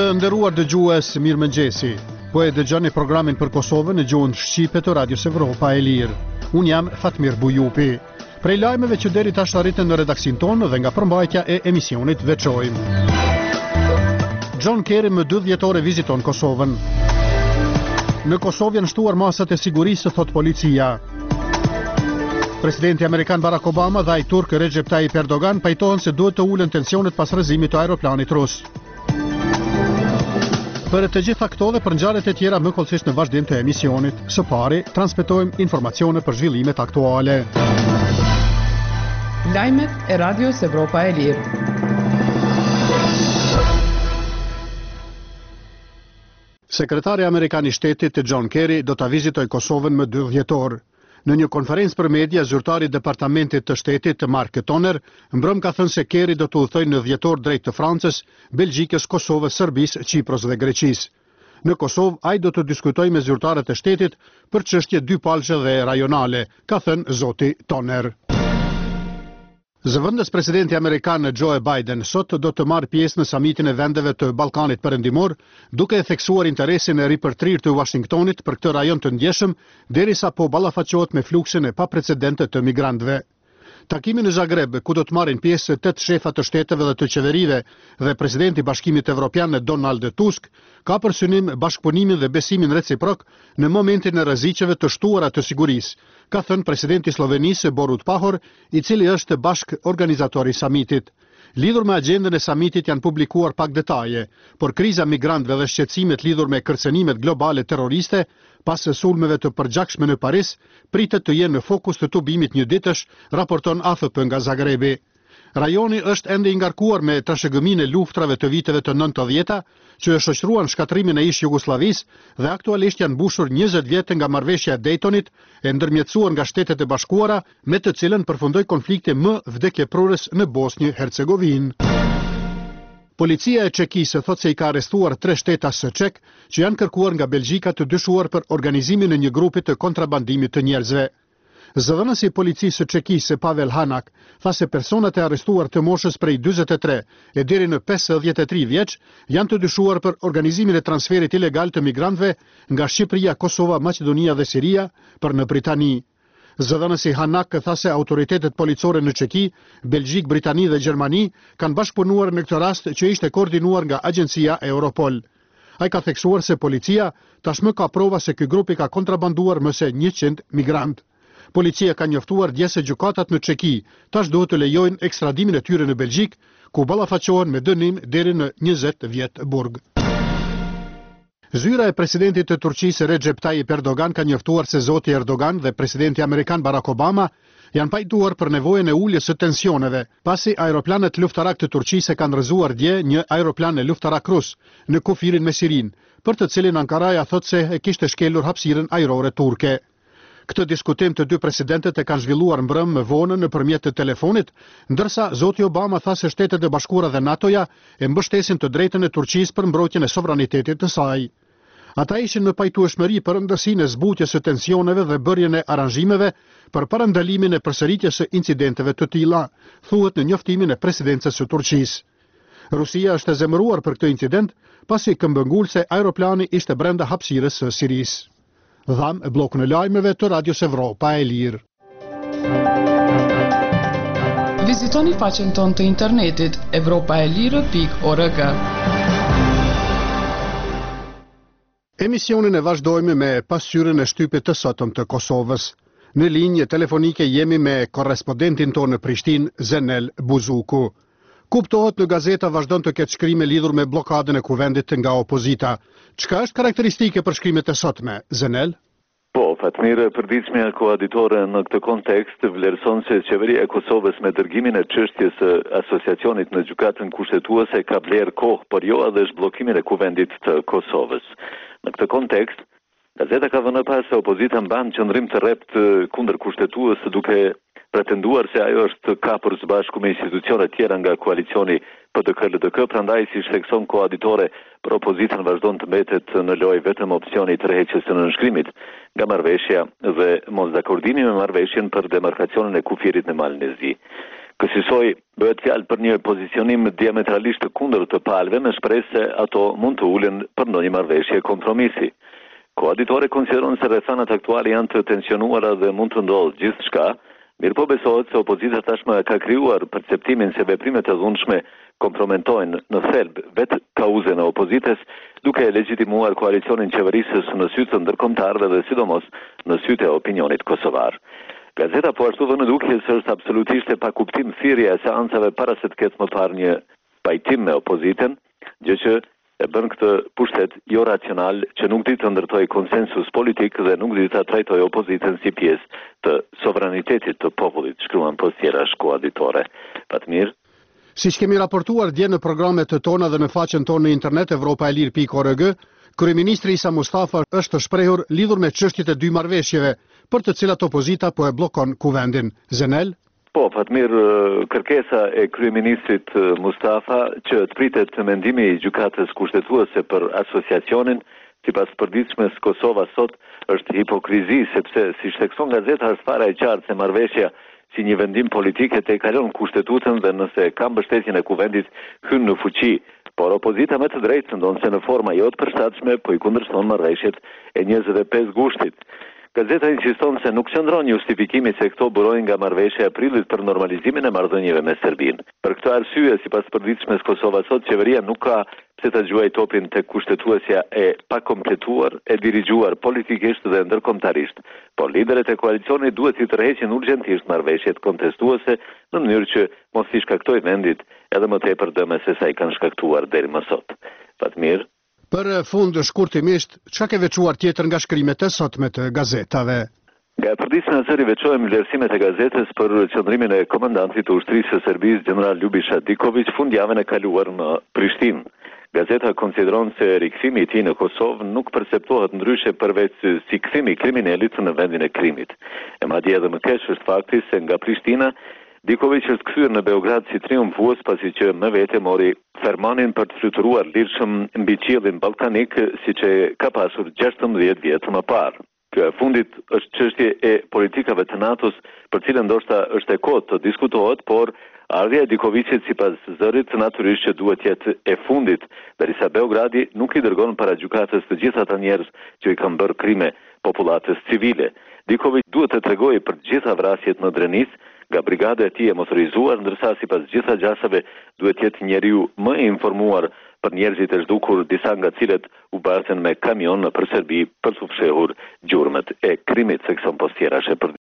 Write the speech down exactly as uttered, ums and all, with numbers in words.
Të nderuar dëgjues, mirëmëngjesi. Po e dëgjoni programin për Kosovën në gjuhën shqipe të Radios Evropa e Lirë. Unë jam Fatmir Bujupi. Prej lajmeve që deri tash arritën në redaksin tonë dhe nga përmbajtja e emisionit veçojmë. John Kerry më dy dhjetore viziton Kosovën. Në Kosovë janë shtuar masat e sigurisë, thot policia. Presidenti Amerikan Barack Obama dhe ai turk Recep Tayyip Erdogan pajtohen se duhet të ulen tensionet pas rrëzimit të aeroplanit rus. Për të gjitha këto dhe për ngjarjet e tjera më kollësisht në vazhdim të emisionit, së pari transmetojmë informacione për zhvillimet aktuale. Lajmet e Radios Evropa e Lirë. Sekretari Amerikan i Shtetit John Kerry do ta vizitoj Kosovën më dy dhjetor. Në një konferencë për media, zyrtari i Departamentit të Shtetit Mark Toner mbrëm ka thënë se Kerry do të udhëtojë në dhjetor drejt të Francës, Belgjikës, Kosovës, Serbisë, Qipros dhe Greqisë. Në Kosovë, ai do të diskutojë me zyrtarët e shtetit për çështje dypalëshe dhe rajonale, ka thënë zoti Toner. Zëvendës presidenti amerikan Joe Biden sot do të marrë pjesë në samitin e vendeve të Ballkanit Perëndimor, duke e theksuar interesin e ripërtrirë të Washingtonit për këtë rajon të ndjeshëm, derisa po ballafaqohet me fluksin e paprecedente të migrantëve. Takimi në Zagreb, ku do të marrin pjesë tetë shefa të shteteve dhe të qeverive dhe presidenti i Bashkimit Evropian Donald Tusk, ka për synim bashkëpunimin dhe besimin reciprok në momentin e rreziqeve të shtuara të sigurisë, ka thënë presidenti i Slovenisë Borut Pahor, i cili është bashkë organizatori i samitit. Lidhur me agjendën e samitit janë publikuar pak detaje, por kriza migrantëve dhe shqetësimet lidhur me kërcënimet globale terroriste pas sulmeve të përgjakshme në Paris, pritet të jenë në fokus të tubimit njëditësh, raporton A F P nga Zagrebi. Rajoni është ende i ngarkuar me trashëgëminë e luftrave të viteve të nëntëdhjeta, që e shoqëruan shkatrimin e ish Jugosllavisë dhe aktualisht janë mbushur njëzet vjet nga marrëveshja e Daytonit, e ndërmjetësuar nga Shtetet e Bashkuara, me të cilën përfundoi konflikti më vdekjeprurës në Bosnjë Hercegovinë. Policia e Çekisë thot se i ka arrestuar tre shtetas çek që janë kërkuar nga Belgjika të dyshuar për organizimin e një grupi të kontrabandimit të njerëzve. Zëvendësi i policisë së Çekisë Pavel Hanak tha se personat e arrestuar të moshës prej dyzet e tre e deri në pesëdhjetë e tri vjeç janë të dyshuar për organizimin e transferit ilegal të migrantëve nga Shqipëria, Kosova, Maqedonia dhe Siria për në Britani. Zëvendësi Hanak tha se autoritetet policore në Çeki, Belgjik, Britani dhe Gjermani kanë bashkëpunuar në këtë rast që ishte koordinuar nga agjencia Europol. Ai ka theksuar se policia tashmë ka prova se ky grup i ka kontrabanduar më se njëqind migrantë. Policia ka njoftuar dje se gjykatat në Çeki tash duhet të lejojnë ekstradimin e tyre në Belgjik, ku ballafaqohen me dënim deri në njëzet vjet burg. Zyra e presidentit të Turqisë Recep Tayyip Erdogan ka njoftuar se zoti Erdogan dhe presidenti amerikan Barack Obama janë pajtuar për nevojën e uljes së tensioneve, pasi aeroplanet luftarak të Turqisë kanë rrëzuar dje një aeroplan e luftarak rus në kufirin me Sirin, për të cilin Ankaraja thot se e kishte shkelur hapësirën ajrore turke. Këtë diskutim të dy presidentët e kanë zhvilluar mbrëm më vonë nëpërmjet të telefonit, ndërsa zoti Obama tha se Shtetet e Bashkuara dhe NATO-ja e mbështesin të drejtën e Turqisë për mbrojtjen e sovranitetit të saj. Ata ishin në pajtueshmëri për rëndësinë e zbutjes së tensioneve dhe bërjen e aranzhimeve për parandalimin e përsëritjes së incidenteve të tilla, thuhet në njoftimin e presidencës së Turqisë. Rusia është e zemëruar për këtë incident, pasi këmbëngulse aeroplani ishte brenda hapësirës së Sirisë. Dham e blokun e lajmeve të Radios Evropa e Lirë. Vizitoni faqen tonë të internetit evropaelire pikë org. Emisionin e vazhdojmë me pasqyrën e shtypit të sotëm të Kosovës. Në linjë telefonike jemi me korrespondentin tonë në Prishtinë, Zenel Buzuku. Kuptohet në gazeta vazhdon të ketë shkrime lidhur me blokadën e kuvendit nga opozita. Çka është karakteristike për shkrimet e sotme, Zenel? Po, Fatmir, përditshmja koaditore në këtë kontekst vlerëson se qeveria e Kosovës me dërgimin e çështjes së asociacionit në gjykatën kushtetuese ka vlerë kohë, por jo edhe zhbllokimin e kuvendit të Kosovës. Në këtë kontekst, gazeta ka vënë pas se opozita mban qëndrim të rrept kundër kushtetues, duke pretenduar se ajo është kapur së bashku me institucione tjera nga koalicioni P D K L D K, prandaj si thekson koaditore, për opozitën vazhdon të mbetet në lojë vetëm opsioni i tërheqjes së nënshkrimit nga marrëveshja dhe mosdakordimi me marrëveshjen për demarkacionin e kufirit në Malnezi. Kësaj bëhet fjalë për një pozicionim diametralisht të kundërt të palëve me shpresë se ato mund të ulen për ndonjë marrëveshje kompromisi. Koaditore konsideron se rrethanat aktuale janë të tensionuara dhe mund të ndodhë gjithçka, mirë po besohet se opozita tashmë ka krijuar perceptimin se veprimet e dhunshme kompromentojnë në thelb vetë kauzën e opozitës, duke legjitimuar koalicionin qeverisës në sy të ndërkombëtarëve dhe sidomos në sy të opinionit kosovar. Gazeta po ashtu dhe në dukje se është absolutisht e pa kuptim thirrja e seancave para se të ketë më parë një pajtim me opozitën, gjë që e bën këtë pushtet jo racional që nuk di të ndërtoj konsensus politik dhe nuk di të trajtoj opozitën si pjesë të sovranitetit të popullit, shkruan postjera shkoaditore. Patmir. Siç kemi raportuar dje në programet të tona dhe në faqen tonë në internet europa e lirë pikë org, kryeministri Isa Mustafa është të shprehur lidhur me çështjet e dy marrëveshjeve, për të cilat opozita po e bllokon kuvendin. Zenel. Po, Fatmir, kërkesa e kryeministrit Mustafa që të pritet mendimi i gjykatës kushtetuese për asociacionin, sipas përditshmes Kosova sot, është hipokrizi sepse si thekson gazeta është fara e qartë se marrëveshja si një vendim politike te kalon kushtetutën dhe nëse ka mbështetjen e kuvendit hyn në fuqi, por opozita me të drejtë ndonë në forma jo të përshtatshme po i kundërshton marrëveshjet e njëzet e pesë gushtit. Gazeta insiston se nuk qëndron justifikimi se këto burojnë nga marrëveshja e prillit për normalizimin e marrëdhënieve me Serbinë. Për këtë arsye, sipas përditshmes Kosova sot, qeveria nuk ka pse ta gjuajë topin tek kushtetuesja e pakompletuar, e dirigjuar politikisht dhe ndërkombëtarisht. Por liderët e koalicionit duhet të tërheqin urgjentisht marrëveshjet kontestuese në mënyrë që mos i shkaktoj vendit edhe më tepër dëme se sa i kanë shkaktuar deri më sot. Fatmir. Për fund shkurtimisht, çka ke veçuar tjetër nga shkrimet e sotme të gazetave? Nga e përditshme e zëri veçojmë vlerësimet e gazetës për qëndrimin e komandantit të ushtrisë së Serbisë, general Ljubiša Diković, fundjavën e kaluar në Prishtinë. Gazeta konsideron se rikthimi i tij në Kosovë nuk perceptohet ndryshe përveç si kthimi i kriminalit në vendin e krimit. E madje edhe më keq është fakti se nga Prishtina Diković është kthyer në Beograd si triumfues pasi që me vete mori fermanin për të fluturuar lirshëm mbi qiellin ballkanik siç e ka pasur gjashtëmbëdhjetë vjet më parë. Kjo e fundit është çështje e politikave të NATO-s, për cilën ndoshta është e kohët të diskutohet, por ardhja e Dikovićit sipas zërit natyrisht që duhet jetë e fundit, derisa Beogradi nuk i dërgon para gjykatës të gjithë ata njerëz që i kanë bërë krime popullatës civile. Diković duhet të tregojë për të gjitha vrasjet në Drenis nga brigada e tij e motorizuar, ndërsa sipas gjitha gjasave duhet jetë njeriu më i informuar për njerëzit e zhdukur, disa nga cilët u basen me kamion për Serbi për të fshehur gjurmët e krimit, sekson postjera shë për